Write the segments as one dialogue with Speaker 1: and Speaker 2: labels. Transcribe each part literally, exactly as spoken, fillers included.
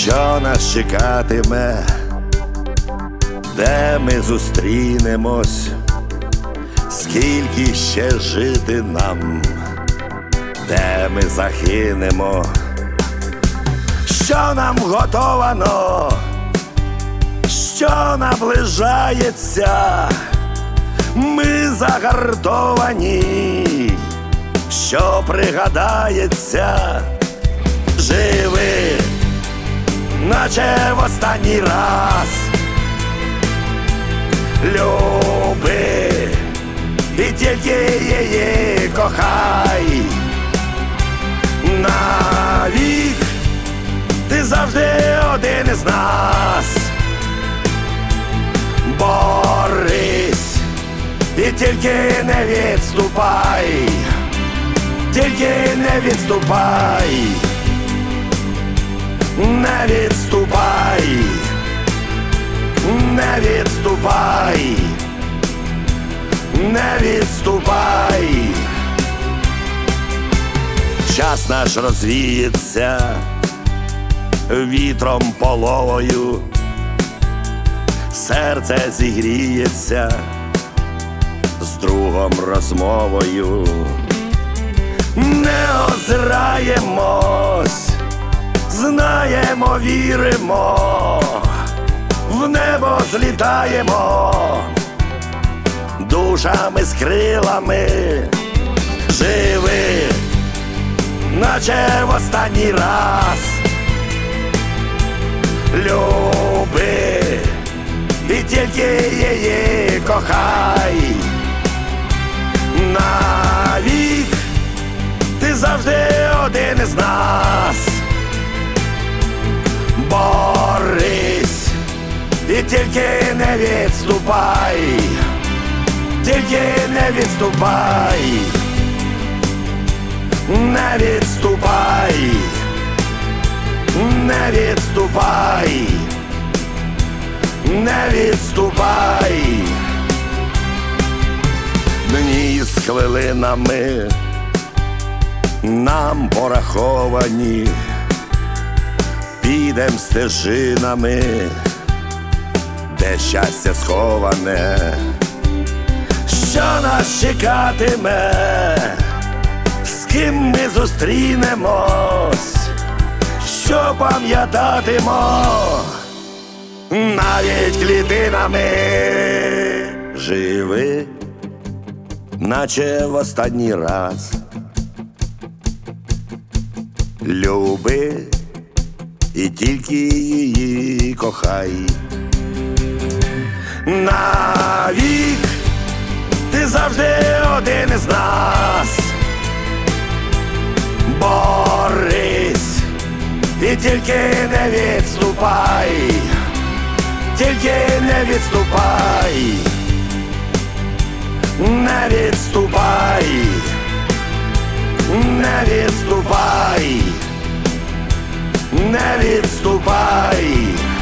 Speaker 1: що нас чекатиме, де ми зустрінемось, скільки ще жити нам, де ми загинемо, що нам готовано, що наближається, ми загартовані, що пригадається. Живи, наче в останній раз, люби і тільки її кохай. Навік ти завжди один із нас. Борись і тільки не відступай, тільки не відступай, не відступай, не відступай, не відступай. Час наш розвіється вітром половою, серце зігріється з другом розмовою. Не озираємось, знаємо, віримо, в небо злітаємо душами з крилами. Живи, наче в останній раз, люби і тільки її кохай. Навік ти завжди один із нас. Борись і тільки не відступай, тільки не відступай, не відступай, не відступай, не відступай. Дні з хвилинами нам пораховані, підем стежинами, де щастя сховане, що нас чекатиме, з ким ми зустрінемось, що пам'ятатимо навіть клітинами. Живи, наче в останній раз, люби і тільки її кохай. Навік ти завжди один із нас. Борись і тільки не відступай, тільки не відступай, не відступай, не відступай, не відступай,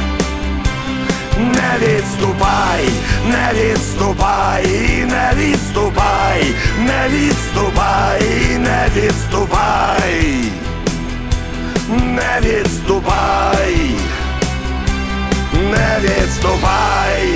Speaker 1: не відступай, не відступай, не відступай, не відступай, не відступай, не відступай, не відступай.